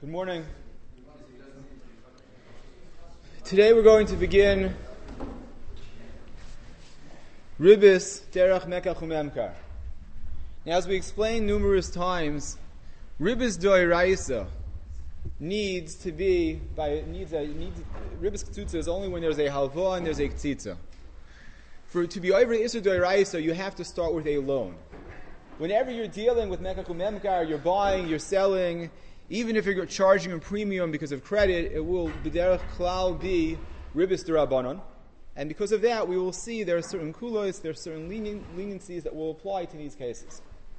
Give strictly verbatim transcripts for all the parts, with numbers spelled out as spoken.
Good morning. Today we're going to begin Ribis Derech Mekach Umemkar. Now, as we explained numerous times, Ribis Doiraisa needs to be by needs a needs Ribis Ktsutza is only when there's a halva and there's a Ktsitza. For to be over Isur Doiraisa, you have to start with a loan. Whenever you're dealing with Mekach Umemkar, you're buying, you're selling. Even if you're charging a premium because of credit, it will b'derech klal be ribis d'Rabbanan, and because of that, we will see there are certain kulos, there are certain lenient, leniencies that will apply to these cases.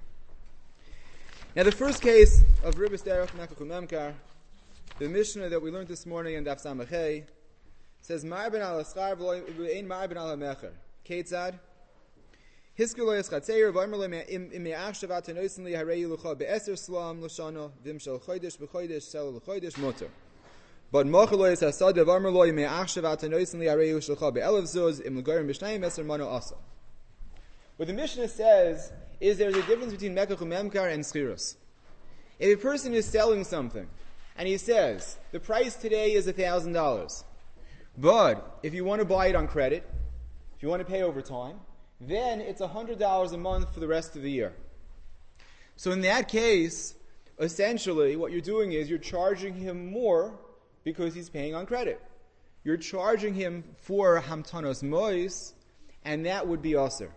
Now, the first case of ribis derech mekach umemkar, the Mishnah that we learned this morning in Daf Samachay says mar ben al aschar v'ein mar ben al hamecher. Keitzad Hiskelo Yeschatzeir v'Omer lo im me'achshav atanoisen li harei lucha be'eser slam l'shana v'im shel chodesh b'chodesh sel l'chodesh motor. But mochel lo yesasad v'Omer lo im me'achshav atanoisen li harei lucha be'elev zuz im l'goyim b'shnayim eser mano asa. What the Mishnah says is there's a difference between mekach umemkar and schirus. If a person is selling something and he says the price today is a thousand dollars, but if you want to buy it on credit, if you want to pay over time, then it's one hundred dollars a month for the rest of the year. So in that case, essentially what you're doing is you're charging him more because he's paying on credit. You're charging him for hamtanos mois, and that would be aser.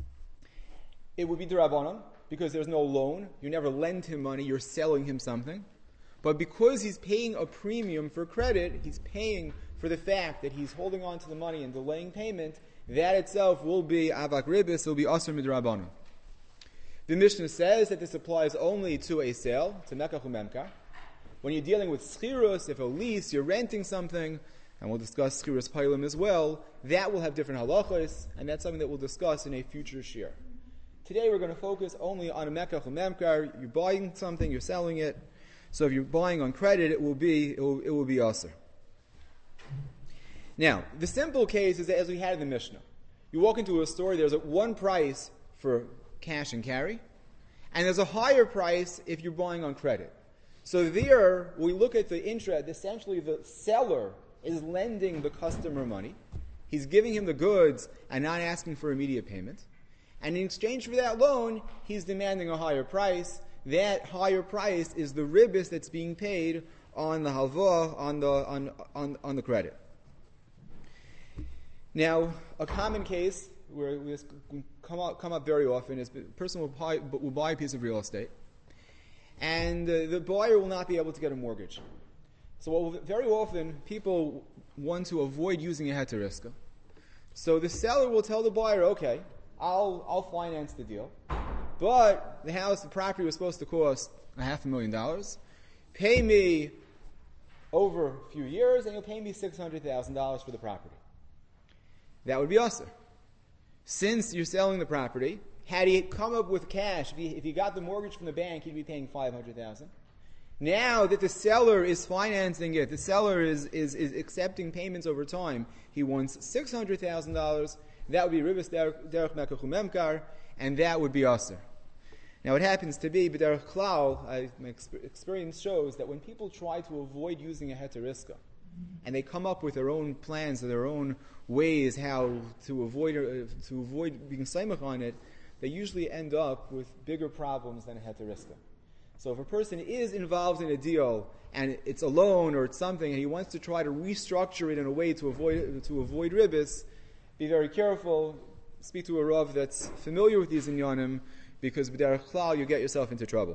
It would be d'Rabbanan because there's no loan. You never lend him money, you're selling him something. But because he's paying a premium for credit, he's paying for the fact that he's holding on to the money and delaying payment, that itself will be avak ribis, will be aser midrabanan. The Mishnah says that this applies only to a sale, to mekach umemkar. When you're dealing with schirus, if a lease, you're renting something, and we'll discuss schirus pailim as well, that will have different halachos, and that's something that we'll discuss in a future shir. Today we're going to focus only on a mekach umemkar. You're buying something, you're selling it. So if you're buying on credit, it will be it will, it will be aser. Now, the simple case is that as we had in the Mishnah. You walk into a store, there's a one price for cash and carry, and there's a higher price if you're buying on credit. So there, we look at the interest, essentially the seller is lending the customer money. He's giving him the goods and not asking for immediate payment. And in exchange for that loan, he's demanding a higher price. That higher price is the ribis that's being paid on the halva, on the, on, on, on the credit. Now, a common case where this come up, come up very often is a person will buy, will buy a piece of real estate, and uh, the buyer will not be able to get a mortgage. So what will, very often people want to avoid using a heteriska. So the seller will tell the buyer, okay, I'll I'll finance the deal, but the house, the property was supposed to cost a half a million dollars. Pay me over a few years, and you'll pay me six hundred thousand dollars for the property. That would be aser. Since you're selling the property, had he come up with cash, if he, if he got the mortgage from the bank, he'd be paying five hundred thousand dollars. Now that the seller is financing it, the seller is, is, is accepting payments over time, he wants six hundred thousand dollars, that would be ribis derech mekach umemkar, and that would be aser. Now it happens to be, but derech klal, my experience shows that when people try to avoid using a heteriska, and they come up with their own plans, their own ways how to avoid uh, to avoid being saimach on it, they usually end up with bigger problems than a heteriska. So if a person is involved in a deal and it's a loan or it's something, and he wants to try to restructure it in a way to avoid to avoid ribis, be very careful. Speak to a rav that's familiar with these inyanim, because b'derech klal you get yourself into trouble.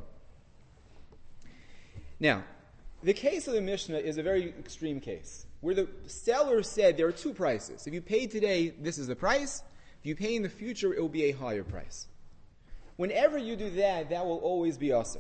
Now, the case of the Mishnah is a very extreme case, where the seller said there are two prices. If you pay today, this is the price. If you pay in the future, it will be a higher price. Whenever you do that, that will always be aser.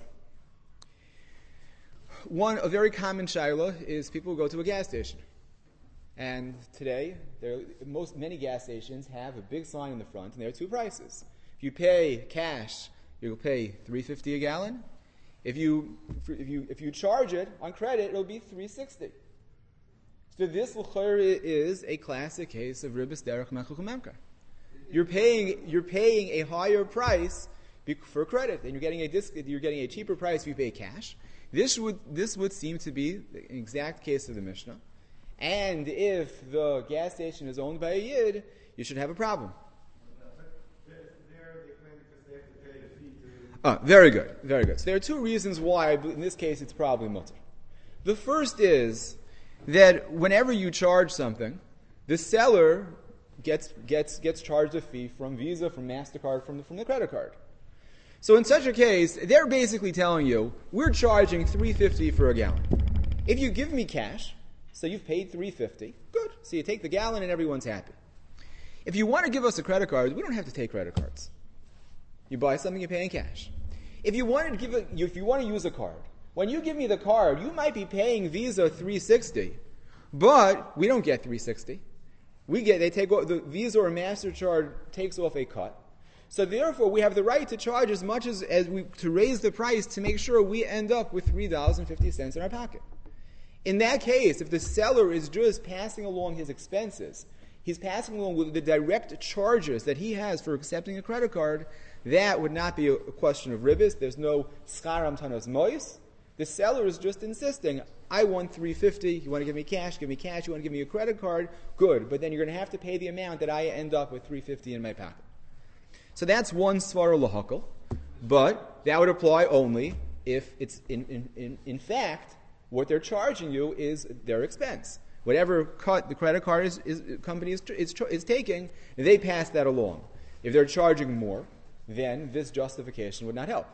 One, a very common shayla is people will go to a gas station. And today, there, most many gas stations have a big sign in the front, and there are two prices. If you pay cash, you'll pay three dollars and fifty cents a gallon. If you if you if you charge it on credit, it'll be three sixty. So this l'chayr is a classic case of ribis derech mekach umemkar. You're paying you're paying a higher price for credit, and you're getting a disc, you're getting a cheaper price if you pay cash. This would this would seem to be the exact case of the Mishnah. And if the gas station is owned by a Yid, you should have a problem. Ah, very good, very good. So there are two reasons why, in this case, it's probably mutter. The first is that whenever you charge something, the seller gets gets gets charged a fee from Visa, from MasterCard, from the, from the credit card. So in such a case, they're basically telling you, we're charging three dollars and fifty cents for a gallon. If you give me cash, so you've paid three dollars and fifty cents, good. So you take the gallon and everyone's happy. If you want to give us a credit card, we don't have to take credit cards. You buy something, you pay in cash. If you want to give a, if you want to use a card, when you give me the card, you might be paying Visa three hundred sixty dollars, but we don't get three hundred sixty dollars. We get, they take the Visa or MasterCard takes off a cut. So therefore, we have the right to charge as much as, as we, to raise the price to make sure we end up with three dollars and fifty cents in our pocket. In that case, if the seller is just passing along his expenses, he's passing along with the direct charges that he has for accepting a credit card, that would not be a, a question of ribis. There's no scharam tanos mois. The seller is just insisting, I want three hundred fifty dollars, you want to give me cash, give me cash, you want to give me a credit card, good, but then you're going to have to pay the amount that I end up with three hundred fifty dollars in my pocket. So that's one svara lahakal, but that would apply only if it's in, in, in, in fact what they're charging you is their expense. Whatever cut the credit card is, is company is, is, is taking, they pass that along. If they're charging more, then this justification would not help.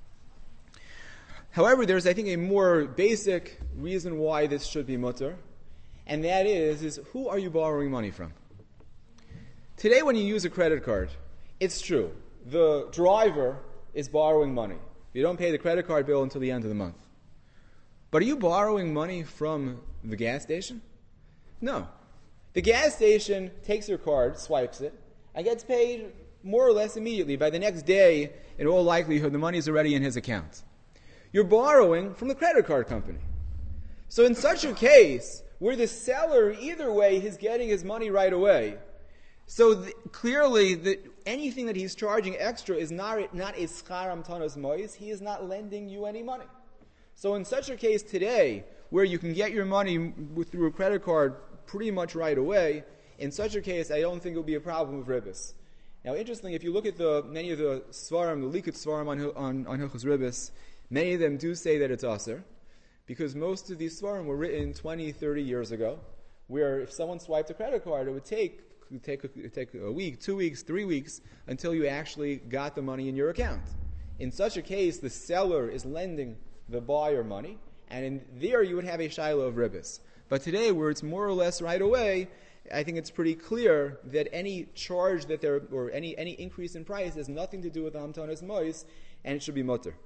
However, there's, I think, a more basic reason why this should be mutter, and that is, is who are you borrowing money from? Today, when you use a credit card, it's true. The driver is borrowing money. You don't pay the credit card bill until the end of the month. But are you borrowing money from the gas station? No. The gas station takes your card, swipes it, and gets paid more or less immediately. By the next day, in all likelihood, the money is already in his account. You're borrowing from the credit card company. So in such a case, where the seller, either way, is getting his money right away, so th- clearly the, anything that he's charging extra is not, not a scharam tanos mois. He is not lending you any money. So in such a case today, where you can get your money with, through a credit card pretty much right away, in such a case, I don't think it will be a problem with ribis. Now, interestingly, if you look at the many of the svarim, the likut svarim on on, on Hilchos Ribis, many of them do say that it's aser, because most of these svarim were written twenty, thirty years ago, where if someone swiped a credit card, it would take take a, take a week, two weeks, three weeks until you actually got the money in your account. In such a case, the seller is lending the buyer money, and in there you would have a shiloh of ribis. But today, where it's more or less right away, I think it's pretty clear that any charge that there, or any any increase in price has nothing to do with the hamtanas mois, and it should be mutter.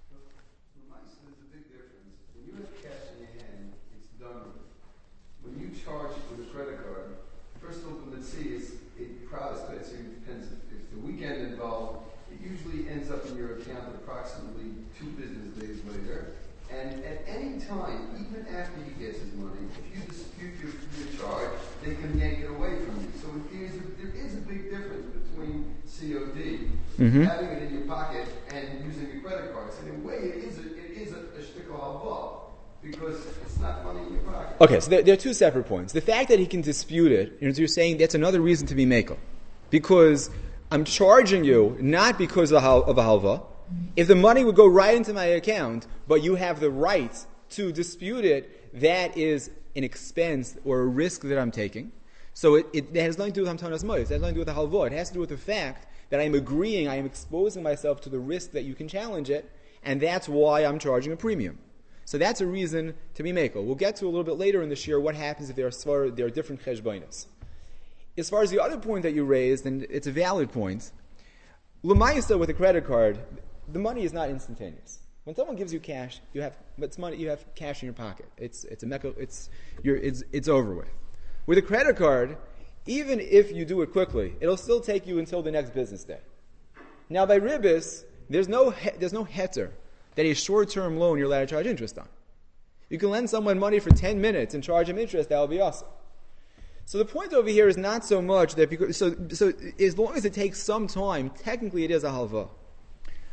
When you charge with a credit card, first of all, let's see, is it probably depends if the weekend involved. It usually ends up in your account approximately two business days later. And at any time, even after he gets his money, if you dispute your, your charge, they can yank it away from you. So it is a, there is a big difference between C O D, mm-hmm. having it in your pocket, and using a credit card. So in a way, it is a, it is a, a shtickle halva. Because it's not money in your pocket. Okay, so there, there are two separate points. The fact that he can dispute it, you know, you're saying that's another reason to be mekel. Because I'm charging you not because of a halva. If the money would go right into my account, but you have the right to dispute it, that is an expense or a risk that I'm taking. So it, it, it has nothing to do with hamtanas mois. It has nothing to do with the halva. It has to do with the fact that I'm agreeing, I am exposing myself to the risk that you can challenge it, and that's why I'm charging a premium. So that's a reason to be mekel. We'll get to a little bit later in the shir what happens if there are svar, there are different cheshbonos. As far as the other point that you raised, and it's a valid point, l'mayisa with a credit card, the money is not instantaneous. When someone gives you cash, you have it's money. You have cash in your pocket. It's it's a mekel. It's you're, it's it's over with. With a credit card, even if you do it quickly, it'll still take you until the next business day. Now by ribis, there's no he, there's no heter that a short-term loan you're allowed to charge interest on. You can lend someone money for ten minutes and charge him interest, that will be awesome. So the point over here is not so much that because, so, so as long as it takes some time, technically it is a halva.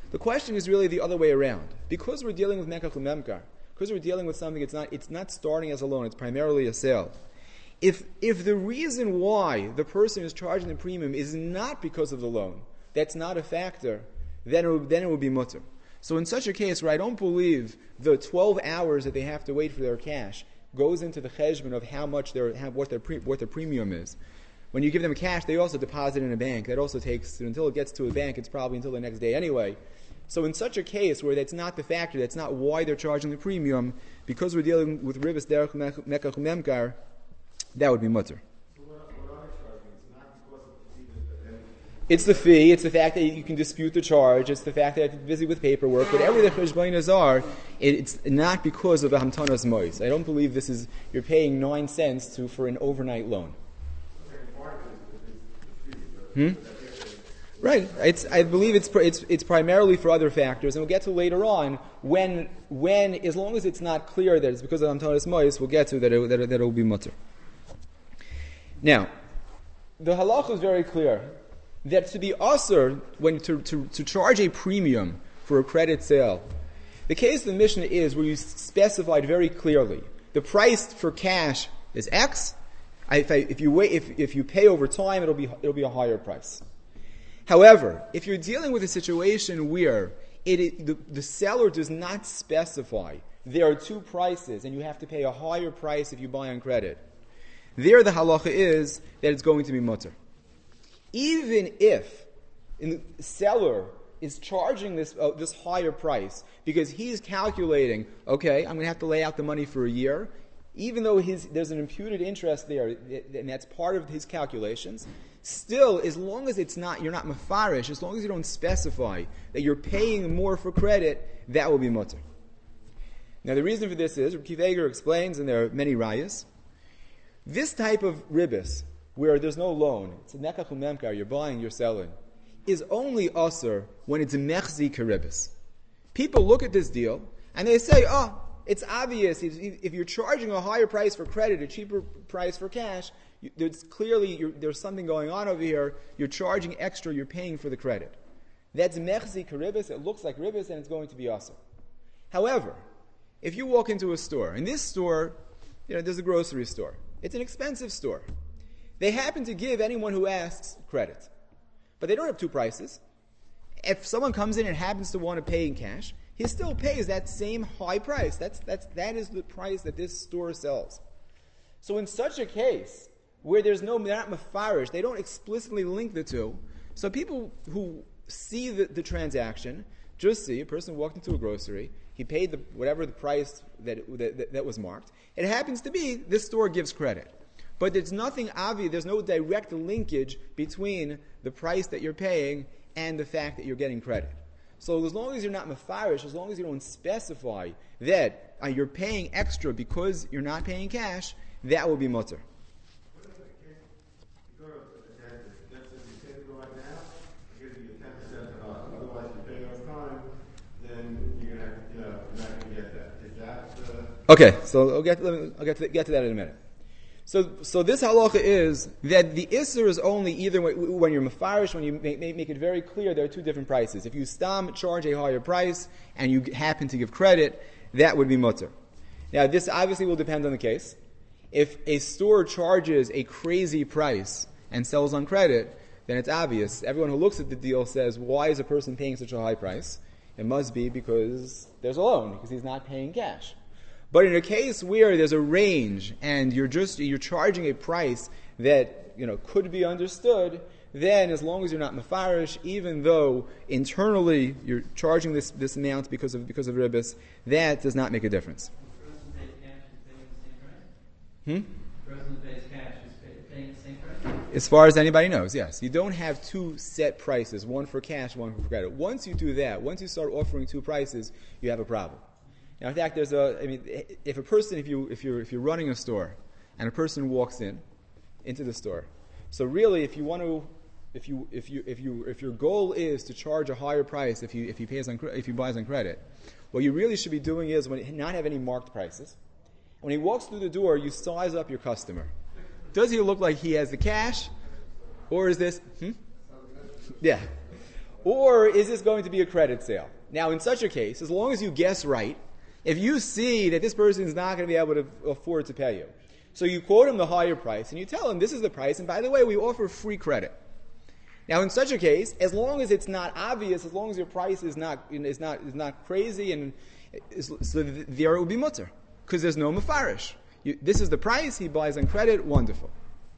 The question is really the other way around. Because we're dealing with Mekach U'Memkar, because we're dealing with something, it's not, it's not starting as a loan, it's primarily a sale. If, if the reason why the person is charging the premium is not because of the loan, that's not a factor, then it would, then it would be mutter. So in such a case where I don't believe the twelve hours that they have to wait for their cash goes into the cheshbon of how much their, how, what their pre, what their premium is. When you give them cash, they also deposit in a bank. That also takes, until it gets to a bank, it's probably until the next day anyway. So in such a case where that's not the factor, that's not why they're charging the premium, because we're dealing with ribis derech mekach u'memkar, that would be mutter. So what, what are they charging? It's not because of the fee that they It's the fee, it's the fact that you can dispute the charge, it's the fact that they're busy with paperwork, whatever the cheshbonos are, it, it's not because of the hamtanas mois. I don't believe this is, you're paying nine cents to for an overnight loan. Hmm? Right. It's, I believe it's, it's, it's primarily for other factors, and we'll get to later on when, when, as long as it's not clear that it's because of hamtanas mois, we'll get to that it, that, it, that it will be mutter. Now, the halacha is very clear that to be usher, when to, to, to charge a premium for a credit sale, the case of the Mishnah is where you specified very clearly the price for cash is X. If, I, if you wait, if, if you pay over time, it'll be it'll be a higher price. However, if you're dealing with a situation where it, it the, the seller does not specify there are two prices and you have to pay a higher price if you buy on credit, there the halacha is that it's going to be mutter. Even if the seller is charging this uh, this higher price because he's calculating, okay, I'm going to have to lay out the money for a year, even though his, there's an imputed interest there, and that's part of his calculations, still, as long as it's not, you're not mafarish, as long as you don't specify that you're paying more for credit, that will be mutter. Now the reason for this is, Rabbi Akiva Eiger explains, and there are many rayas, this type of ribis, where there's no loan, it's a nekach u'memkar, you're buying, you're selling, is only usher when it's a mechzi keribis. People look at this deal, and they say, oh, it's obvious, if, if you're charging a higher price for credit, a cheaper price for cash, you, there's clearly, you're, there's something going on over here, you're charging extra, you're paying for the credit. That's mechzi keribis, it looks like ribis, and it's going to be usher. However, if you walk into a store, in this store, you know, there's a grocery store. It's an expensive store. They happen to give anyone who asks credit. But they don't have two prices. If someone comes in and happens to want to pay in cash, he still pays that same high price. That's, that's, that is the price that this store sells. So in such a case, where there's no, they're not mafarish, they don't explicitly link the two, so people who see the, the transaction just see a person walked into a grocery, he paid the, whatever the price that, that, that was marked. It happens to be this store gives credit. But there's nothing obvious, there's no direct linkage between the price that you're paying and the fact that you're getting credit. So as long as you're not mafarish, as long as you don't specify that uh, you're paying extra because you're not paying cash, that will be mutter. What if the case, you go to the dentist, the dentist says you pay the bill right now, it gives you ten percent off. Otherwise you pay on time, then you're gonna, you know, you're not gonna get that. Is that uh Okay, so I'll get, I'll get to, get to that in a minute. So, so this halacha is that the isser is only either when, when you're mafarish, when you make, make it very clear there are two different prices. If you stam charge a higher price and you happen to give credit, that would be mutter. Now, this obviously will depend on the case. If a store charges a crazy price and sells on credit, then it's obvious. Everyone who looks at the deal says, why is a person paying such a high price? It must be because there's a loan, because he's not paying cash. But in a case where there's a range and you're just you're charging a price that you know could be understood, then as long as you're not mafarish, even though internally you're charging this, this amount because of because of ribis, that does not make a difference. The person who pays cash is paying the same price? Hmm? The person who pays cash is pay, paying the same price? As far as anybody knows, yes. You don't have two set prices, one for cash, one for credit. Once you do that, once you start offering two prices, you have a problem. Now, in fact, there's a. I mean, if a person, if you if you're if you're running a store, and a person walks in, into the store, so really, if you want to, if you if you if you if your goal is to charge a higher price, if you if he pays on if he buys on credit, what you really should be doing is when not have any marked prices. When he walks through the door, you size up your customer. Does he look like he has the cash, or is this? Hmm? Yeah. Or is this going to be a credit sale? Now, in such a case, as long as you guess right, if you see that this person is not going to be able to afford to pay you, so you quote him the higher price, and you tell him this is the price, and by the way, we offer free credit. Now, in such a case, as long as it's not obvious, as long as your price is not is not is not crazy, and is, so there it will be mutter, because there's no mafarish. You, this is the price, he buys on credit, wonderful.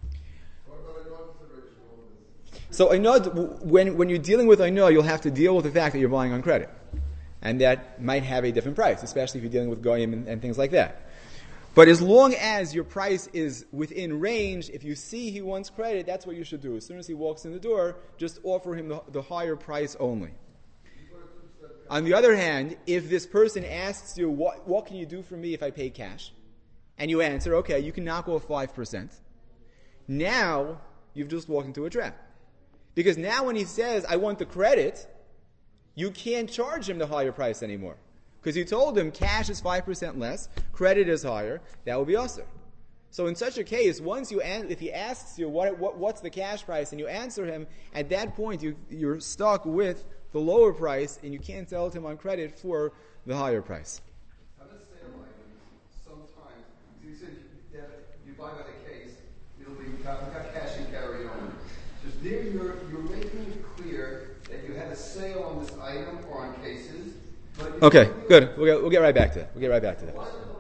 So Ainod, when, when you're dealing with Ainod, you'll have to deal with the fact that you're buying on credit. And that might have a different price, especially if you're dealing with Goyim and, and things like that. But as long as your price is within range, if you see he wants credit, that's what you should do. As soon as he walks in the door, just offer him the, the higher price only. On the other hand, if this person asks you, what, what can you do for me if I pay cash? And you answer, okay, you can knock off five percent. Now, you've just walked into a trap. Because now when he says, I want the credit, you can't charge him the higher price anymore. Because you told him cash is five percent less, credit is higher, that will be usher. So in such a case, once you an- if he asks you what, what what's the cash price and you answer him, at that point you, you're stuck with the lower price and you can't sell to him on credit for the higher price. Now let's say like sometimes, you said that you buy by the case, it'll be got cash and carry on. Just there you're, you're making it clear that you had a sale on this item or on cases. But Okay, good. We'll get, we'll get right back to that. We'll get right back to that.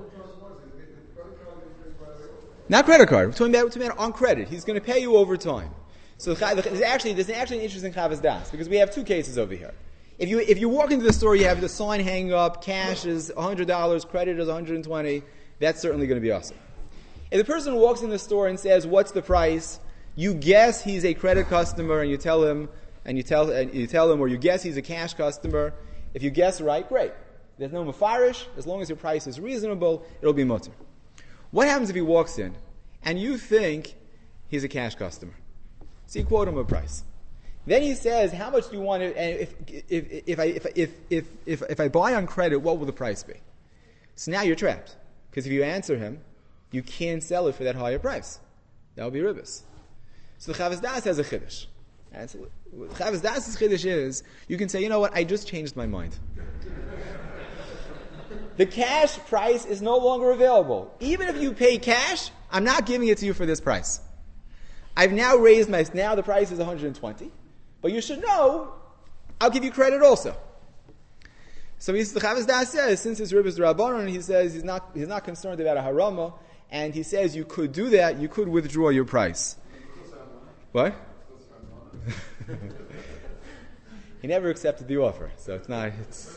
Not credit card. We're talking about, we're talking about on credit. He's going to pay you over time. So there's actually there's actually an interesting Chavas Das because we have two cases over here. If you if you walk into the store, you have the sign hanging up. Cash is one hundred dollars. Credit is one hundred twenty dollars. That's certainly going to be awesome. If the person walks in the store and says, "What's the price?" You guess he's a credit customer, and you tell him, and you tell and you tell him, or you guess he's a cash customer. If you guess right, great. There's no mafarish. As long as your price is reasonable, it'll be mutter. What happens if he walks in and you think he's a cash customer? So you quote him a price. Then he says, "How much do you want to?" And if if if I if if if if, if I buy on credit, what will the price be? So now you're trapped because if you answer him, you can't sell it for that higher price. That will be ribis. So the Chavas Das has a chiddush. And Chavas Das' chiddush is you can say, you know what? I just changed my mind. The cash price is no longer available. Even if you pay cash, I'm not giving it to you for this price. I've now raised my, now the price is one hundred twenty, but you should know, I'll give you credit also. So he, the Chavas Das says, since it's Ribis Rabbanon, he says he's not, he's not concerned about a harama, and he says you could do that, you could withdraw your price. What? He never accepted the offer, so it's not, it's...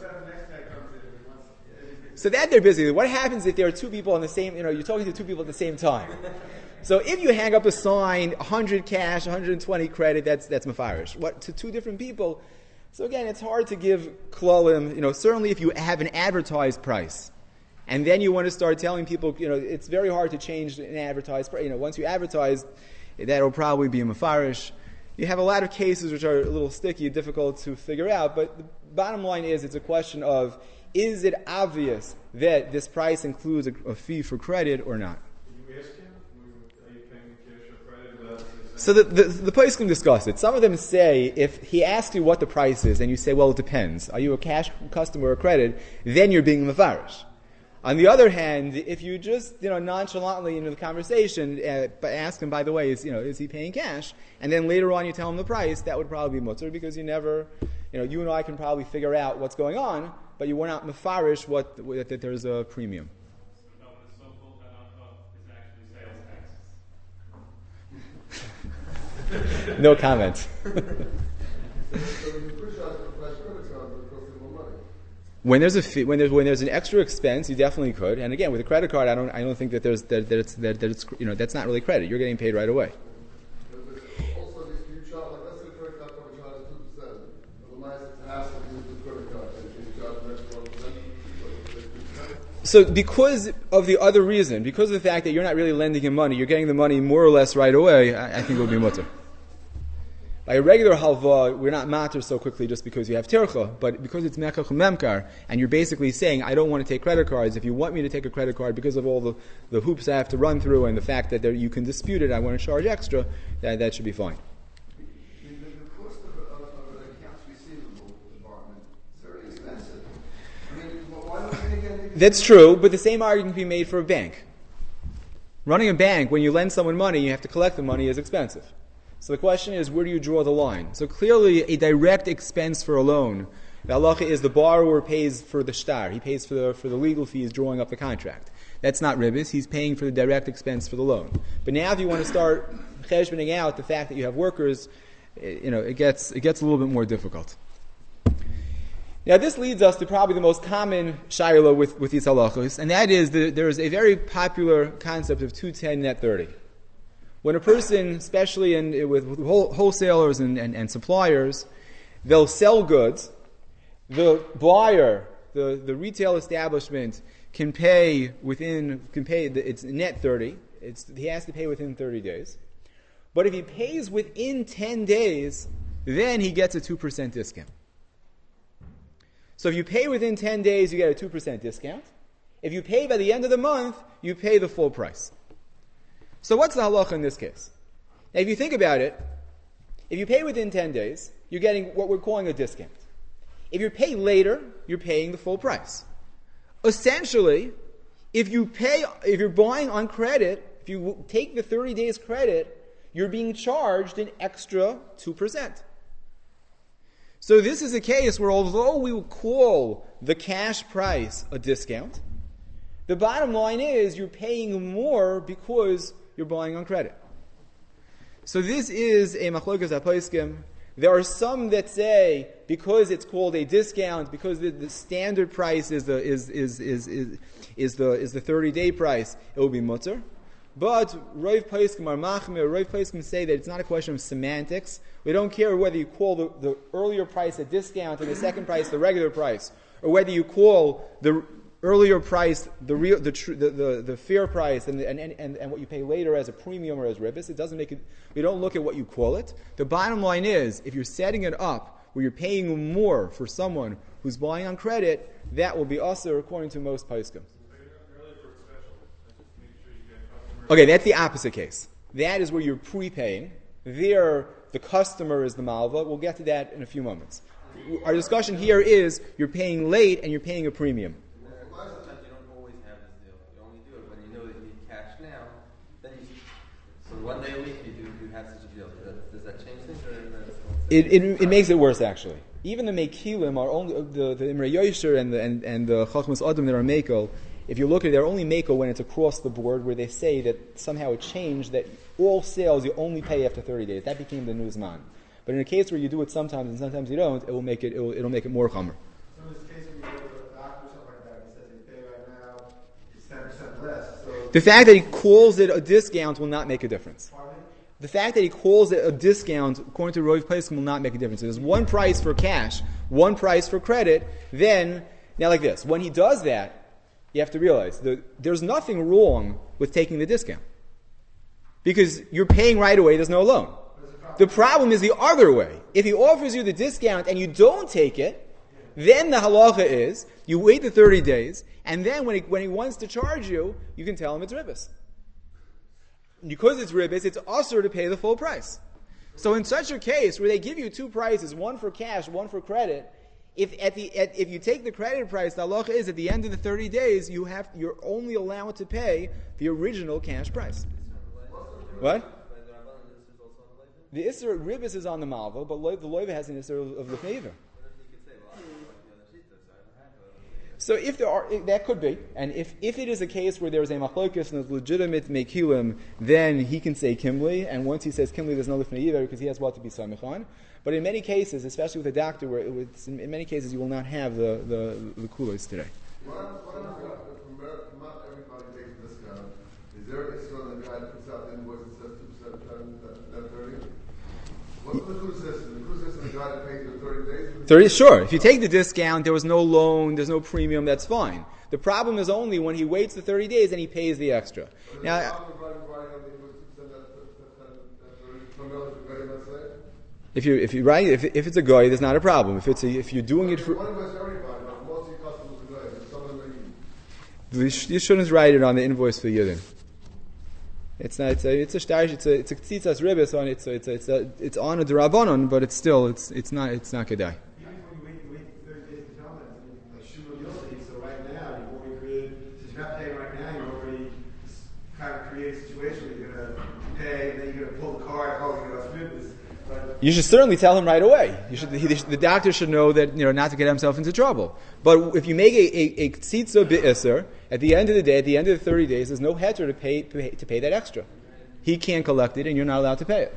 So that they're busy. What happens if there are two people on the same, you know, you're talking to two people at the same time? So if you hang up a sign, one hundred cash, one hundred twenty credit, that's that's mafarish. What, to two different people? So again, it's hard to give klalim, you know, certainly if you have an advertised price, and then you want to start telling people, you know, it's very hard to change an advertised price. You know, once you advertise, that'll probably be a mafarish. You have a lot of cases which are a little sticky, difficult to figure out, but the bottom line is it's a question of, is it obvious that this price includes a, a fee for credit or not? Did you ask him? Are you paying cash or credit without So the, the, the place can discuss it. Some of them say, if he asks you what the price is, and you say, well, it depends. Are you a cash customer or credit? Then you're being mafarish. On the other hand, if you just, you know, nonchalantly into the conversation, uh, but ask him, by the way, is, you know, is he paying cash? And then later on you tell him the price, that would probably be mutter, because you never, you know, you and I can probably figure out what's going on, but you were not mafarish what, that, that there's a premium. So no, the so-called halacha is actually sales taxes. No comment. So you push out the flash credit card, but it costs you more money. When there's a fee, when there's when there's an extra expense, you definitely could. And again, with a credit card, I don't I don't think that there's that, that it's that, that it's you know that's not really credit. You're getting paid right away. Also, if you charge, like let's say the credit card company charges two percent, otherwise it's a hassle to use the credit card. Can you charge an extra one percent? So because of the other reason, because of the fact that you're not really lending him money, you're getting the money more or less right away, I, I think it would be mutter. By a regular halva, we're not matter so quickly just because you have tircha, but because it's mekach memkar, and you're basically saying, I don't want to take credit cards. If you want me to take a credit card because of all the, the hoops I have to run through and the fact that there, you can dispute it, I want to charge extra, that, that should be fine. The, the cost of, of, of an accounts receivable That's true, but the same argument can be made for a bank. Running a bank, when you lend someone money, you have to collect the money, is expensive. So the question is, where do you draw the line? So clearly, a direct expense for a loan, the halacha is the borrower pays for the shtar. He pays for the, for the legal fees drawing up the contract. That's not ribis. He's paying for the direct expense for the loan. But now if you want to start cheshboning out the fact that you have workers, you know, it gets, it gets a little bit more difficult. Now this leads us to probably the most common shayla with, with these halachos, and that is that there is a very popular concept of two ten net thirty. When a person, especially in, with, with wholesalers and, and, and suppliers, they'll sell goods, the buyer, the, the retail establishment can pay within, can pay, it's net thirty, it's, he has to pay within thirty days. But if he pays within ten days, then he gets a two percent discount. So if you pay within ten days, you get a two percent discount. If you pay by the end of the month, you pay the full price. So what's the halacha in this case? Now if you think about it, if you pay within ten days, you're getting what we're calling a discount. If you pay later, you're paying the full price. Essentially, if you pay, if you're buying on credit, if you take the thirty days credit, you're being charged an extra two percent. So this is a case where although we will call the cash price a discount, the bottom line is you're paying more because you're buying on credit. So this is a machlokas haposkim. There are some that say because it's called a discount, because the, the standard price is the is is is is, is the is the thirty day price, it will be mutter. But Rav Poskim or Machmir, Rav Poskim say that it's not a question of semantics. We don't care whether you call the, the earlier price a discount and the second price the regular price, or whether you call the earlier price the real the tr- the, the, the fair price and, the, and, and and what you pay later as a premium or as ribis. It doesn't make it. We don't look at what you call it. The bottom line is, if you're setting it up where you're paying more for someone who's buying on credit, that will be also according to most poskim. Okay, that's the opposite case. That is where you're prepaying. There, the customer is the malva. We'll get to that in a few moments. Our discussion here is you're paying late and you're paying a premium. A lot of times you don't always have this deal. You only do it when you know that you need cash now. Then you, so one day a week you do you have such a deal. Does that, does that change things? Or it, it it makes it worse actually. Even the mekilim are only the the Imre Yosher and the and and the Chachmas Adam that are mekel. If you look at it, they're only mekel when it's across the board, where they say that somehow it changed that all sales you only pay after thirty days. That became the newsman. But in a case where you do it sometimes and sometimes you don't, it will make it it'll, it'll make it more chomer. So in this case, when you go to a doctor or something like that, he says you pay right now, it's ten percent less. So The fact that he calls it a discount will not make a difference. pardon? The fact that he calls it a discount, according to Rav Poskim, will not make a difference. There's one price for cash, one price for credit. Then, now like this, when he does that, you have to realize that there's nothing wrong with taking the discount. Because you're paying right away, there's no loan. The problem is the other way. If he offers you the discount and you don't take it, then the halacha is, you wait the thirty days, and then when he, when he wants to charge you, you can tell him it's ribis. Because it's ribis, it's usher to pay the full price. So in such a case, where they give you two prices, one for cash, one for credit, If at the at, if you take the credit price, the halacha is at the end of the thirty days, you have you're only allowed to pay the original cash price. What? The Isser Ribis is on the Malva, but the Loiva has an Isser of the favor. So if there are, that could be, and if, if it is a case where there's a machlokas and there's legitimate mekilim, then he can say kimli, and once he says kimli, there's no lifnei either because he has what to be samich on. But in many cases, especially with a doctor, where it was, in many cases you will not have the the, the kulos today. What if not everybody takes a discount? Is there an issue on the guy that puts out the invoice and says two percent, that thirty? What's the clue system? The clue system is the guy that pays the thirty days? thirty, sure. If you take the discount, there was no loan, there's no premium, that's fine. The problem is only when he waits the thirty days and he pays the extra. Now, if you if you write if if it's a guy, there's not a problem. If it's a, if you're doing it for, you shouldn't write it on the invoice for Yidden. It's not. It's a. It's a shtarsh. It's a. It's a tzitzas ribis on it. So it's a, it's a. It's on a drabanon, but it's still. It's. It's not. It's not kedai. Even when you wait, wait thirty days to tell them, like Shmuel Yosef, so right now you've already created You should certainly tell him right away. You should, he, the doctor should know that, you know, not to get himself into trouble. But if you make a, a, a tzitza bi'isr, at the end of the day, at the end of the thirty days, there's no heter to pay, pay to pay that extra. He can't collect it, and you're not allowed to pay it.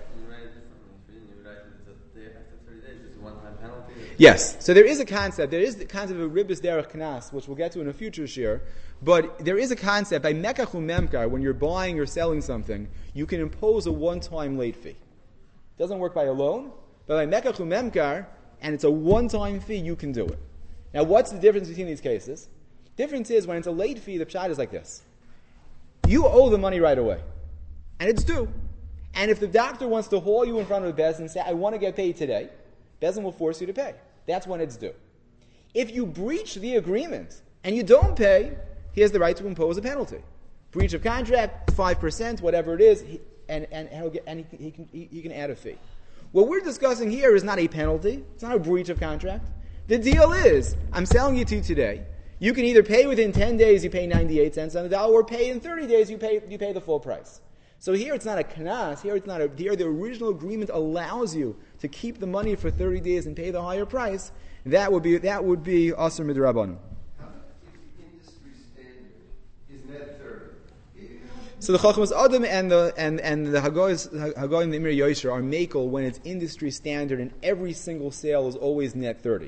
Yes. So there is a concept. There is the concept of ribis derech knas, which we'll get to in a future shir. But there is a concept by mekachu memkar, when you're buying or selling something, you can impose a one-time late fee. It doesn't work by a loan, but by mekachu memkar, and it's a one-time fee, you can do it. Now, what's the difference between these cases? Difference is when it's a late fee, the pshat is like this: you owe the money right away, and it's due. And if the doctor wants to haul you in front of the bezin and say, "I want to get paid today," bezin will force you to pay. That's when it's due. If you breach the agreement and you don't pay, he has the right to impose a penalty. Breach of contract, five percent, whatever it is, he, and, and, he'll get, and he, he, can, he, he can add a fee. What we're discussing here is not a penalty. It's not a breach of contract. The deal is, I'm selling you to you today. You can either pay within ten days, you pay ninety-eight cents on the dollar, or pay in thirty days, you pay, you pay the full price. So here it's not a knas, here it's not a, here the original agreement allows you to keep the money for thirty days and pay the higher price. That would be, that would be asur midrabanan. How about if the industry standard is net thirty? So the Chachmas Adam and the and and the Hagoyim Hagoyim the Emir Yosher are makel when it's industry standard and every single sale is always net thirty.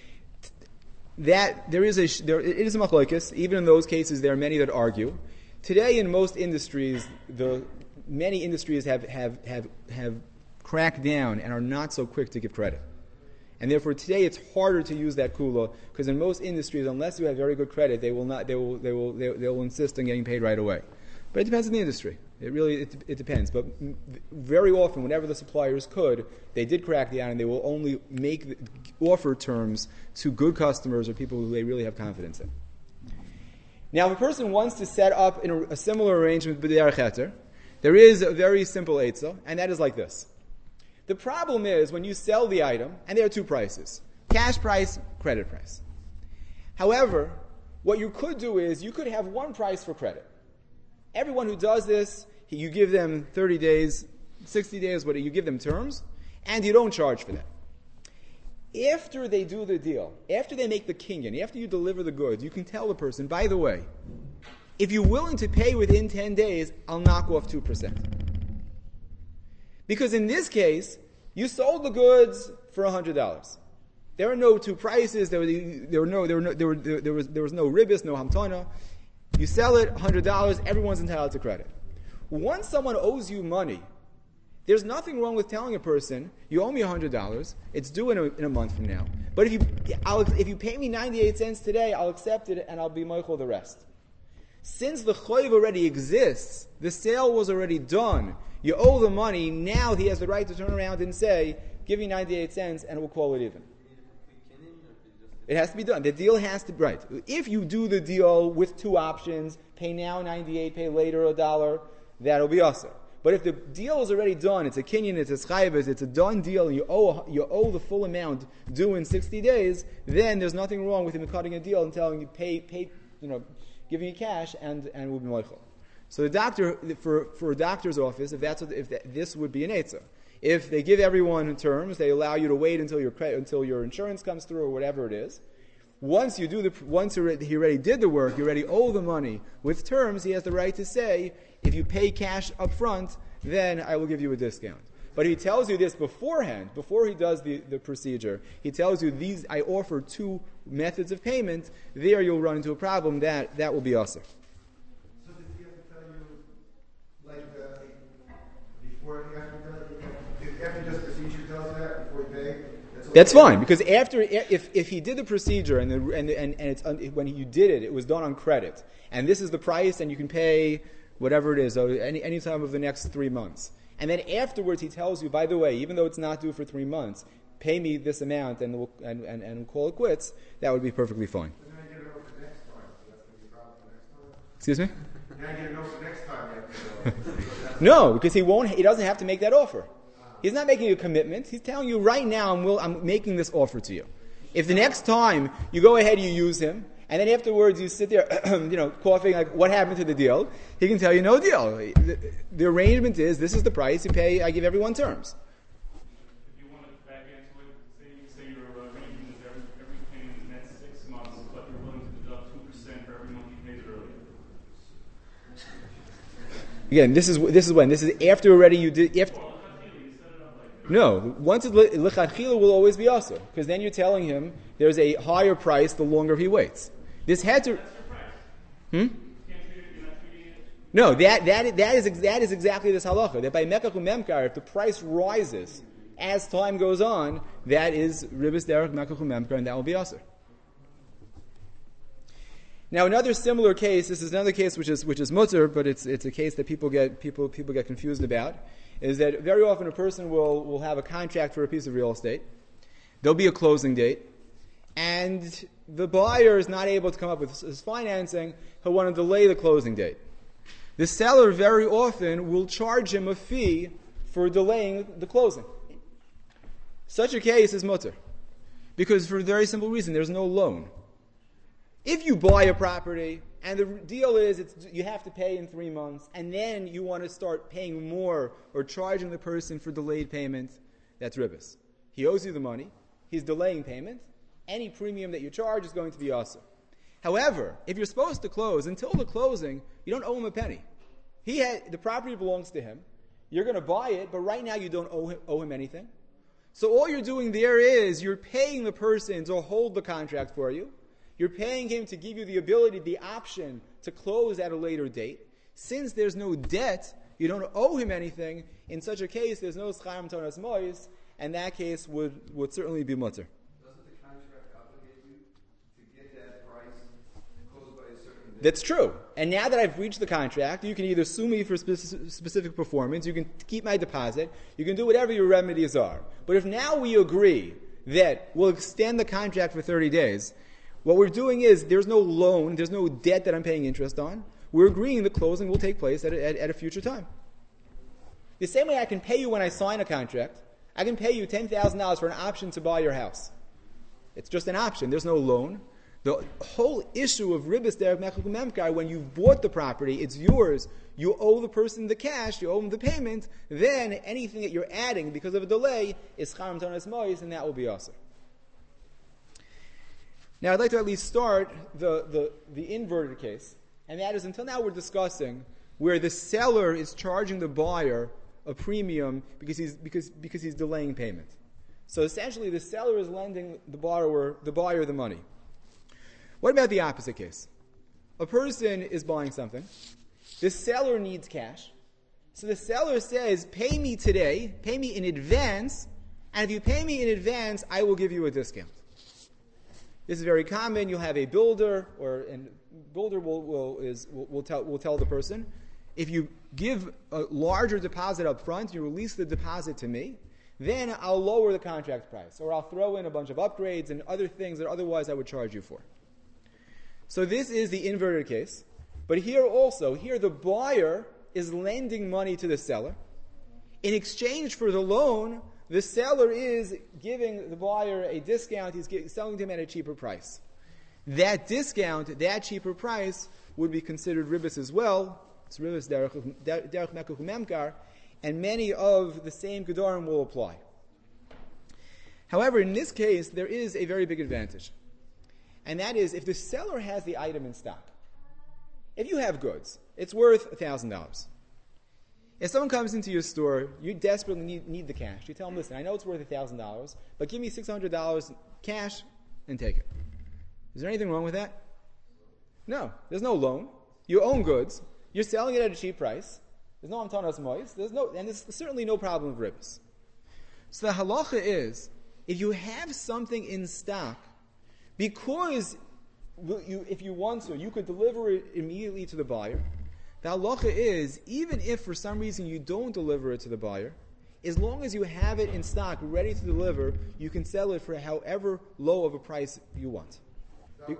That there is a there it is a machlokes. Even in those cases, there are many that argue. Today, in most industries, the many industries have have have have cracked down and are not so quick to give credit. And therefore, today it's harder to use that kula because in most industries, unless you have very good credit, they will not. They will. They will. They, they will insist on getting paid right away. But it depends on the industry. It really it, it depends. But very often, whenever the suppliers could, they did crack down, and they will only make the, offer terms to good customers or people who they really have confidence in. Now, if a person wants to set up in a, a similar arrangement with b'derech heter, there is a very simple eitzah, and that is like this. The problem is when you sell the item, and there are two prices: cash price, credit price. However, what you could do is you could have one price for credit. Everyone who does this, you give them thirty days, sixty days, whatever, you give them terms, and you don't charge for that. After they do the deal, after they make the kinyan, after you deliver the goods, you can tell the person, by the way, if you're willing to pay within ten days, I'll knock off two percent. Because in this case, you sold the goods for one hundred dollars. There are no two prices, there were, there were no, there were no, there were, there, there was, there was no ribis, no hamtana. You sell it, one hundred dollars, everyone's entitled to credit. Once someone owes you money, there's nothing wrong with telling a person, you owe me one hundred dollars, it's due in a, in a month from now. But if you I'll, if you pay me ninety-eight cents today, I'll accept it and I'll be moichel the rest. Since the choiv already exists, the sale was already done, you owe the money, now he has the right to turn around and say, give me ninety-eight cents and we'll call it even. It has to be done. The deal has to be, right. If you do the deal with two options, pay now ninety-eight, pay later a dollar, that'll be asur. But if the deal is already done, it's a kinyan, it's a schayvus, it's a done deal, and you owe you owe the full amount due in sixty days, then there's nothing wrong with him cutting a deal and telling you pay pay you know giving you cash and and we'll be moichel. So the doctor for for a doctor's office, if that's what, if that, this would be an eitzah. If they give everyone terms, they allow you to wait until your credit, until your insurance comes through or whatever it is. Once you do the once he already did the work, you already owe the money with terms. He has the right to say, if you pay cash up front, then I will give you a discount. But he tells you this beforehand, before he does the, the procedure. He tells you these. I offer two methods of payment. There you'll run into a problem. That that will be asur. So did he have to tell you, like, uh, before he after did after just procedure tells you that before you pay? That's fine, because after if if he did the procedure and the, and and and it's when you did it, it was done on credit, and this is the price, and you can pay whatever it is, any any time of the next three months, and then afterwards he tells you, by the way, even though it's not due for three months, pay me this amount, and we'll, and and and call it quits. That would be perfectly fine. Then I get it over the next time, so that's going to be a problem for next time. Excuse me? Then I get it over the next time. No, because he won't. He doesn't have to make that offer. He's not making a commitment. He's telling you right now, I'm, will, I'm making this offer to you. If the next time you go ahead, you use him, and then afterwards you sit there, you know, coughing like, what happened to the deal? He can tell you, no deal. The, the arrangement is, this is the price you pay. I give everyone terms. If you Again, this is this is when this is after already you did. After, no, once it lichatchila will always be also, because then you're telling him there's a higher price the longer he waits. This had to. Hmm. No, that that that is that is exactly this halacha. That by mekach u'memkar, if the price rises as time goes on, that is ribis derech mekach u'memkar, and that will be aser. Now, another similar case. This is another case which is which is mutter, but it's it's a case that people get people people get confused about. Is that very often a person will will have a contract for a piece of real estate. There'll be a closing date, and the buyer is not able to come up with his financing. He'll want to delay the closing date. The seller very often will charge him a fee for delaying the closing. Such a case is mutter, because for a very simple reason, there's no loan. If you buy a property and the deal is it's, you have to pay in three months, and then you want to start paying more or charging the person for delayed payment, that's ribis. He owes you the money, he's delaying payment, any premium that you charge is going to be aser. However, if you're supposed to close, until the closing, you don't owe him a penny. He had, the property belongs to him. You're going to buy it, but right now you don't owe him, owe him anything. So all you're doing there is you're paying the person to hold the contract for you. You're paying him to give you the ability, the option to close at a later date. Since there's no debt, you don't owe him anything. In such a case, there's no scharim tonas mois, and that case would, would certainly be mutter. Doesn't the contract obligate you to get that price closed by a certain date? That's true. And now that I've reached the contract, you can either sue me for spe- specific performance, you can keep my deposit, you can do whatever your remedies are. But if now we agree that we'll extend the contract for thirty days, what we're doing is there's no loan, there's no debt that I'm paying interest on. We're agreeing the closing will take place at a, at, at a future time. The same way I can pay you when I sign a contract, I can pay you ten thousand dollars for an option to buy your house. It's just an option. There's no loan. The whole issue of ribis derech mekach u'memkar, when you've bought the property, it's yours. You owe the person the cash, you owe them the payment, then anything that you're adding because of a delay is charam tonas mois, and that will be aser. Now, I'd like to at least start the, the, the inverted case, and that is until now we're discussing where the seller is charging the buyer a premium because he's because because he's delaying payment. So essentially, the seller is lending the borrower the buyer the money. What about the opposite case? A person is buying something. The seller needs cash. So the seller says, pay me today, pay me in advance, and if you pay me in advance, I will give you a discount. This is very common. You'll have a builder, or and builder will will is will, will tell will tell the person, if you give a larger deposit up front, you release the deposit to me, then I'll lower the contract price, or I'll throw in a bunch of upgrades and other things that otherwise I would charge you for. So this is the inverted case. But here also, here the buyer is lending money to the seller. In exchange for the loan, the seller is giving the buyer a discount. He's getting, selling to him at a cheaper price. That discount, that cheaper price, would be considered ribis as well. It's ribis derech mekach u'memkar, and many of the same gedorim will apply. However, in this case, there is a very big advantage. And that is, if the seller has the item in stock, if you have goods, it's worth one thousand dollars. If someone comes into your store, you desperately need, need the cash. You tell them, listen, I know it's worth one thousand dollars, but give me six hundred dollars cash and take it. Is there anything wrong with that? No. There's no loan. You own goods. You're selling it at a cheap price. There's no amtanas mois. There's no, and there's certainly no problem of ribs. So the halacha is, if you have something in stock, because you, if you want to, you could deliver it immediately to the buyer. The halacha is, even if for some reason you don't deliver it to the buyer, as long as you have it in stock, ready to deliver, you can sell it for however low of a price you want. You,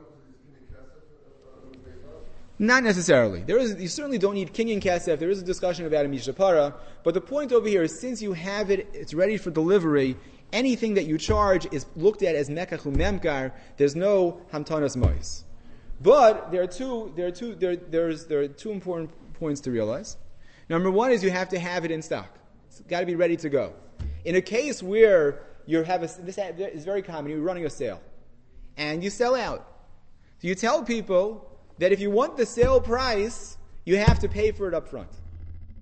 not necessarily. There is, you certainly don't need kinyan kesef. There is a discussion about a mishapara, but the point over here is, since you have it, it's ready for delivery, anything that you charge is looked at as mekach u'memkar. There's no hamtanas mois. But there are two. There are two. There, there's there are two important points to realize. Number one is you have to have it in stock. It's got to be ready to go. In a case where you have a, this is very common. You're running a sale, and you sell out. So you tell people that if you want the sale price, you have to pay for it up front.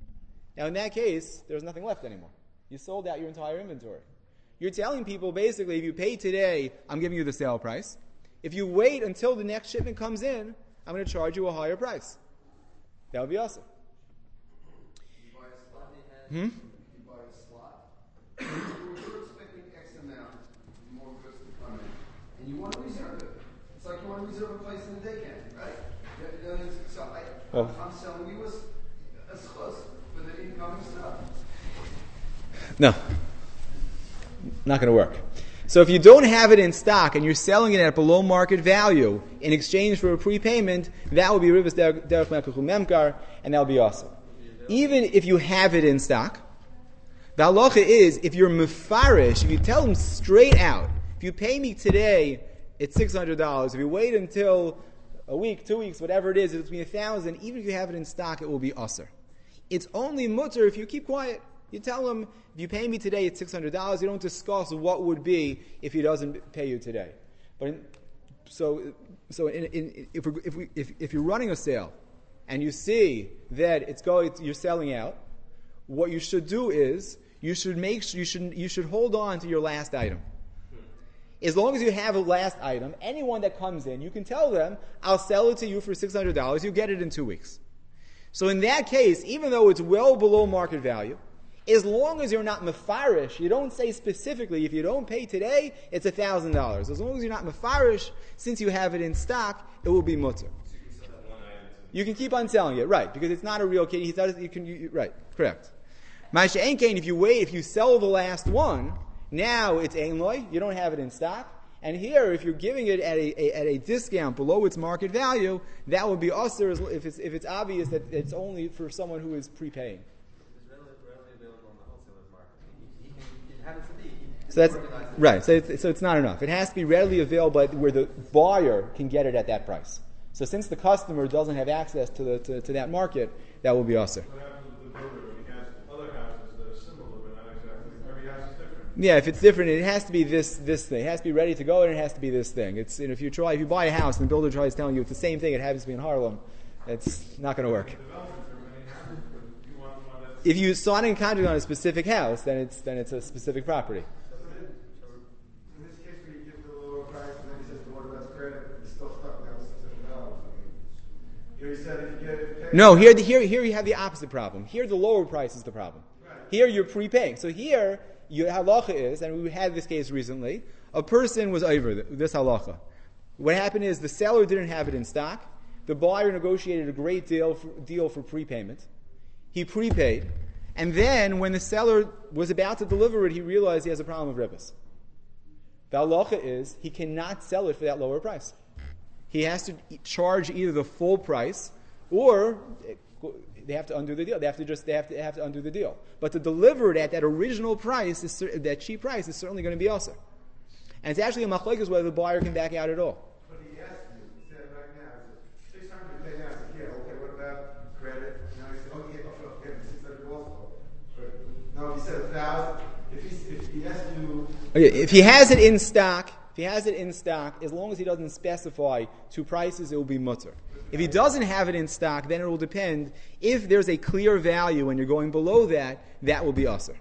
Now, in that case, there's nothing left anymore. You sold out your entire inventory. You're telling people, basically, if you pay today, I'm giving you the sale price. If you wait until the next shipment comes in, I'm going to charge you a higher price. That would be awesome. You buy a slot. Hmm? You buy a slot. You're expecting X amount more goods to come in, and you want to reserve it. It's like you want to reserve a place in the day camp, right? You know, so I, Oh. I'm selling you a, a schus for the incoming stuff. No. Not going to work. So if you don't have it in stock and you're selling it at below market value in exchange for a prepayment, that will be Ribas Derech Mekachu Memkar, and that will be awesome. Even if you have it in stock, the halacha is, if you're mefarish, if you tell them straight out, if you pay me today, it's six hundred dollars. If you wait until a week, two weeks, whatever it is, it's between a thousand. Even if you have it in stock, it will be usher. It's only mutter if you keep quiet. You tell him, if you pay me today, it's six hundred dollars. You don't discuss what would be if he doesn't pay you today. But in, so, so in, in, if, we, if, we, if, if you're running a sale and you see that it's going, you're selling out, what you should do is you should make sure you should you should hold on to your last item. As long as you have a last item, anyone that comes in, you can tell them, I'll sell it to you for six hundred dollars. You get it in two weeks. So in that case, even though it's well below market value, as long as you're not mefarish, you don't say specifically, if you don't pay today, it's one thousand dollars. As long as you're not mefarish, since you have it in stock, it will be mutter. You can keep on selling it, right, because it's not a real kid. He thought you can, you, right, correct. Ma'aseh ein kain, if you wait, if you sell the last one, now it's ein loy, you don't have it in stock. And here, if you're giving it at a, a at a discount below its market value, that would be usher if it's if it's obvious that it's only for someone who is prepaying. So that's right. So it's, so it's not enough. It has to be readily available where the buyer can get it at that price. So since the customer doesn't have access to the to, to that market, that will be usher. What happens with the builder when he has other houses that are similar but not exactly? Every house is different. Yeah, if it's different, it has to be this this thing. It has to be ready to go, and it has to be this thing. It's you know, if you try if you buy a house and the builder tries telling you it's the same thing, it happens to be in Harlem, it's not going to work. If you sign in contract on a specific house, then it's then it's a specific property. In this case, where you give the lower price and then he says, what about credit? You're still stuck with that six hundred dollars. Here he said if you get it. No, here, the, here, here you have the opposite problem. Here, the lower price is the problem. Right. Here, you're prepaying. So here, your halacha is, and we had this case recently, a person was over this halacha. What happened is the seller didn't have it in stock. The buyer negotiated a great deal for, deal for prepayment. He prepaid. And then, when the seller was about to deliver it, he realized he has a problem of ribbis. The halacha is, he cannot sell it for that lower price. He has to charge either the full price, or they have to undo the deal. They have to just they have to they have to undo the deal. But to deliver it at that original price, is, that cheap price, is certainly going to be also. And it's actually a machlokes whether the buyer can back out at all. But he asked you, he said right now, he said, six hundred pay now. I said, yeah, okay, what about credit? Now he said, oh, yeah, sure, yeah, six hundred also. But no, he said a thousand. If he, if he asked you... Okay, if he has it in stock, if he has it in stock, as long as he doesn't specify two prices, it will be mutter. If he doesn't have it in stock, then it will depend. If there's a clear value and you're going below that, that will be usher.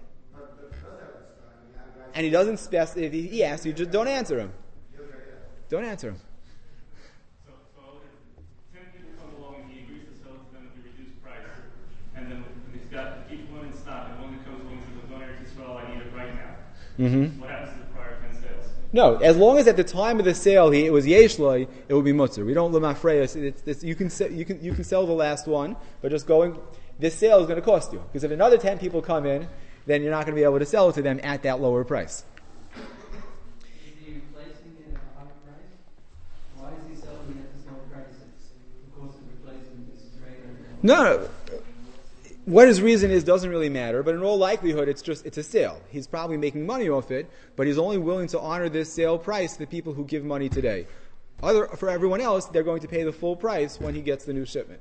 And he doesn't specify. If he, he asks you, just don't answer him. Don't answer him. So, so if ten people come along and he agrees to sell it to them at the reduced price, and then he's got each one in stock, and one that comes along and says, "Don't answer this well, I need it right now." Mm-hmm. What happens to the prior ten sales? No, as long as at the time of the sale he, it was yeshloi, it will be mutter. We don't lemafreya. It's, it's, you can se- you can you can sell the last one, but just going, this sale is going to cost you, because if another ten people come in, then you're not going to be able to sell it to them at that lower price. Is he replacing it at a higher price? Why is he selling it at this low price? Of course, the replacement is greater. No, what his reason is doesn't really matter, but in all likelihood, it's just it's a sale. He's probably making money off it, but he's only willing to honor this sale price to the people who give money today. Other for everyone else, they're going to pay the full price when he gets the new shipment.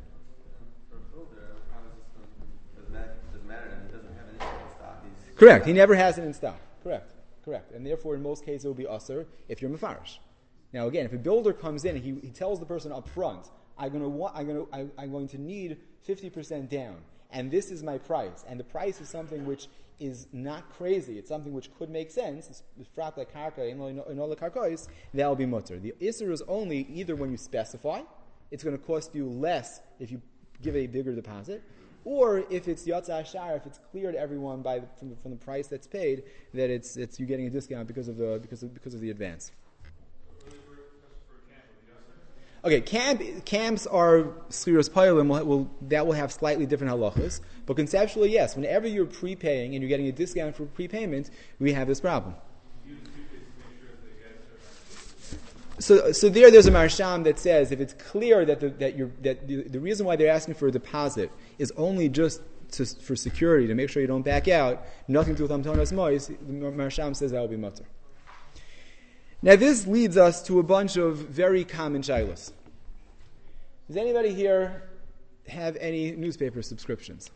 Correct. He never has it in stock. Correct. Correct. And therefore, in most cases, it will be usher if you're mefarish. Now, again, if a builder comes in and he, he tells the person up front, I'm going to want, I'm going to, I, I'm going to need fifty percent down, and this is my price, and the price is something which is not crazy, it's something which could make sense, that will be mutter. The Isser is only either when you specify, it's going to cost you less if you give a bigger deposit, or if it's Yatza Ashar, if it's clear to everyone by from, from the price that's paid that it's it's you're getting a discount because of the because of because of the advance. Okay, camp, camps are Schiras Paylim, will, will, that will have slightly different halachas, but conceptually, yes, whenever you're prepaying and you're getting a discount for prepayment, we have this problem. So, so there, there's a marsham that says if it's clear that the, that you're, that the, the reason why they're asking for a deposit is only just to, for security, to make sure you don't back out, nothing to do with Amtonas Mois, the marsham says that will be mutter. Now this leads us to a bunch of very common shilas. Does anybody here have any newspaper subscriptions?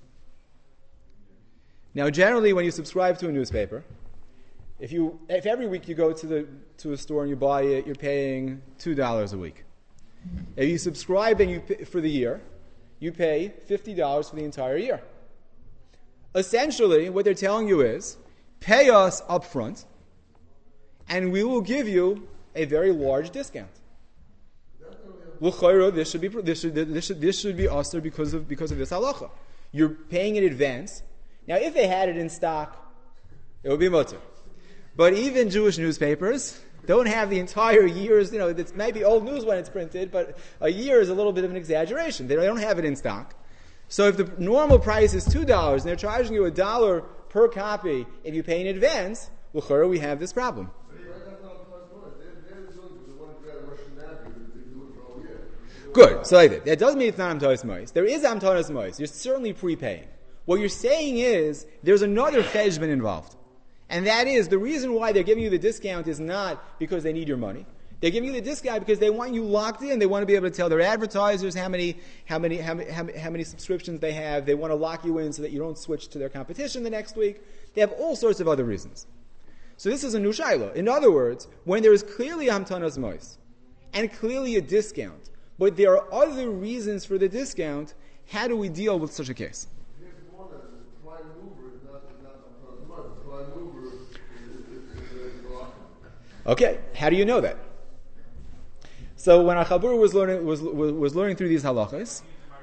Now generally when you subscribe to a newspaper, if you if every week you go to the to a store and you buy it, you're paying two dollars a week. If you subscribe and you pay, for the year, you pay fifty dollars for the entire year. Essentially, what they're telling you is, pay us up front, and we will give you a very large discount. L'chayra, this should be this should this should this should be usher because of because of this halacha. You're paying in advance. Now, if they had it in stock, it would be mutter. But even Jewish newspapers don't have the entire year's. You know, it might be old news when it's printed, but a year is a little bit of an exaggeration. They don't have it in stock. So, if the normal price is two dollars and they're charging you a dollar per copy if you pay in advance, l'chayra, we have this problem. Good. So like that. That doesn't mean it's not Amtonas Mois. There is Amtonas Mois. You're certainly prepaying. What you're saying is there's another cheshbon involved. And that is the reason why they're giving you the discount is not because they need your money. They're giving you the discount because they want you locked in. They want to be able to tell their advertisers how many how many how many, how many, how many subscriptions they have. They want to lock you in so that you don't switch to their competition the next week. They have all sorts of other reasons. So this is a new shayla. In other words, when there is clearly Amtonas Mois and clearly a discount, but there are other reasons for the discount, how do we deal with such a case? Okay, how do you know that? So when our Chabur was learning was, was was learning through these halachas,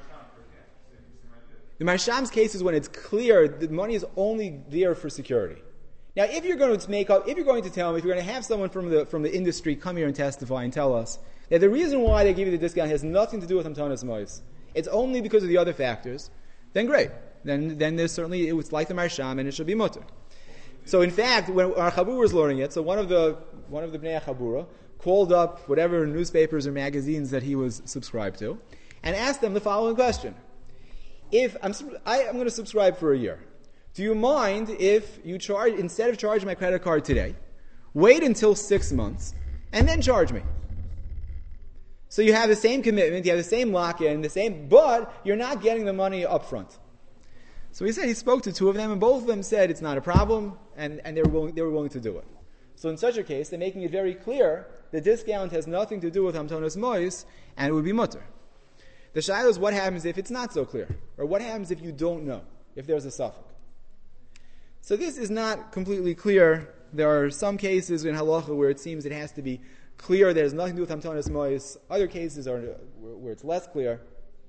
the Marsham's case is when it's clear the money is only there for security. Now, if you're going to make up, if you're going to tell them, if you're going to have someone from the from the industry come here and testify and tell us that the reason why they give you the discount has nothing to do with Amtonas Mois, it's only because of the other factors, then great. Then then there's certainly it was like the Marsham and it should be mutter. So in fact, when our Chabur was learning it, so one of the one of the Bnei Chabura called up whatever newspapers or magazines that he was subscribed to, and asked them the following question: If I'm I, I'm going to subscribe for a year, do you mind if you charge instead of charging my credit card today, wait until six months and then charge me? So you have the same commitment, you have the same lock-in, the same, but you're not getting the money up front. So he said he spoke to two of them, and both of them said it's not a problem, and, and they were willing, they were willing to do it. So in such a case, they're making it very clear the discount has nothing to do with Amtonas Mois, and it would be mutter. The shayla is what happens if it's not so clear, or what happens if you don't know, if there's a suffix. So this is not completely clear. There are some cases in halacha where it seems it has to be clear that it has nothing to do with Amtonas Mois. Other cases are where it's less clear.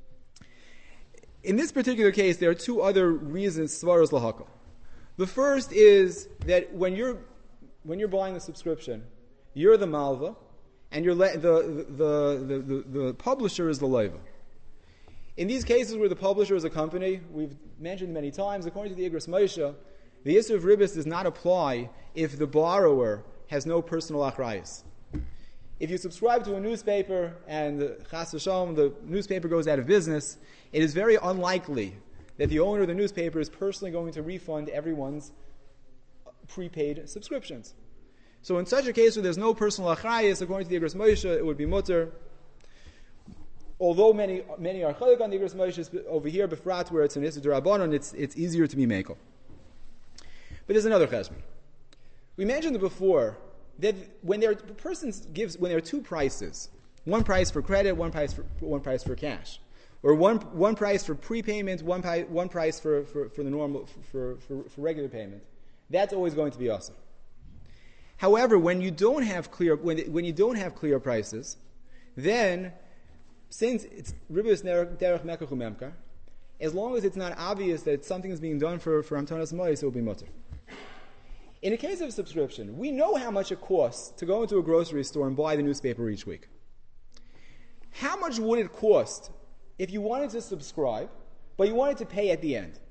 In this particular case, there are two other reasons svaros lahakol. The first is that when you're when you're buying a subscription, you're the malva, and you're le- the, the, the, the the publisher is the leiva. In these cases where the publisher is a company, we've mentioned many times, according to the Igros Moshe, the issue of ribis does not apply if the borrower has no personal achrayus. If you subscribe to a newspaper and chas v'shalom, the newspaper goes out of business, it is very unlikely that the owner of the newspaper is personally going to refund everyone's prepaid subscriptions. So in such a case where there's no personal achrayus, according to the Igros Moshe, it would be mutter. Although many many are chalik on the Igros Moshe, over here, befrat, where it's an issur d'Rabbanan, it's it's easier to be mekel. But there's another cheshbon. We mentioned before that when there persons gives when there are two prices, one price for credit, one price for one price for cash. or one one price for prepayment, one pi- one price for, for, for the normal for, for, for regular payment, that's always going to be asur. However, when you don't have clear when when you don't have clear prices, then since it's ribos derech mekach umemkar, as long as it's not obvious that something is being done for for hamtanas mois, it will be mutter. In the case of subscription, we know how much it costs to go into a grocery store and buy the newspaper each week. How much would it cost if you wanted to subscribe, but you wanted to pay at the end?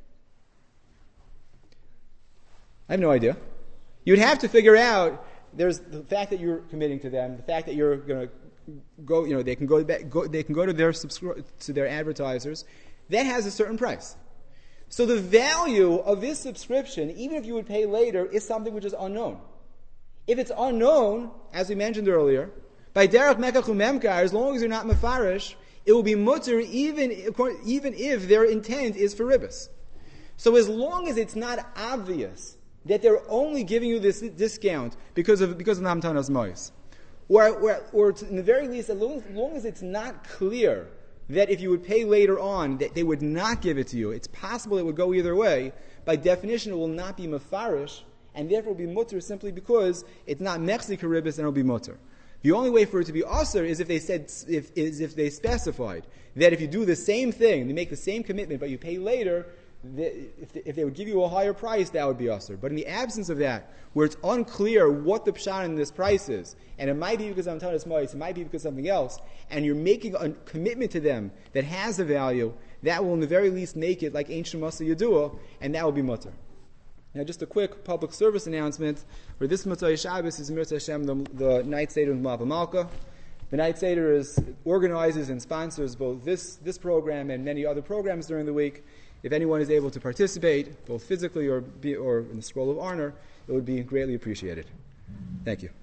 I have no idea. You'd have to figure out, there's the fact that you're committing to them, the fact that you're going to go, you know, they can go, back, go they can go to their subscri- to their advertisers. That has a certain price. So the value of this subscription, even if you would pay later, is something which is unknown. If it's unknown, as we mentioned earlier, by derech mekach umemkar, as long as you're not mefarish, it will be mutter even, even if their intent is for ribos. So as long as it's not obvious that they're only giving you this discount because of because of hamtanas mois, or, or or in the very least, as long, as long as it's not clear that if you would pay later on, that they would not give it to you, it's possible it would go either way. By definition, it will not be mefarish, and therefore will be mutter simply because it's not mechzik ribos, and it will be mutter. The only way for it to be asur is if they said, if, is if they specified that if you do the same thing, they make the same commitment, but you pay later, they, if, they, if they would give you a higher price, that would be asur. But in the absence of that, where it's unclear what the pshat in this price is, and it might be because of hamtanas mois, it might be because of something else, and you're making a commitment to them that has a value, that will in the very least make it like ancient masa yadua, and that will be mutter. Now, just a quick public service announcement. For this Motzei Shabbos is Mirza Hashem, the, the Night Seder of Mava Malka. The Night Seder is, organizes and sponsors both this, this program and many other programs during the week. If anyone is able to participate, both physically or, be, or in the Scroll of Honor, it would be greatly appreciated. Thank you.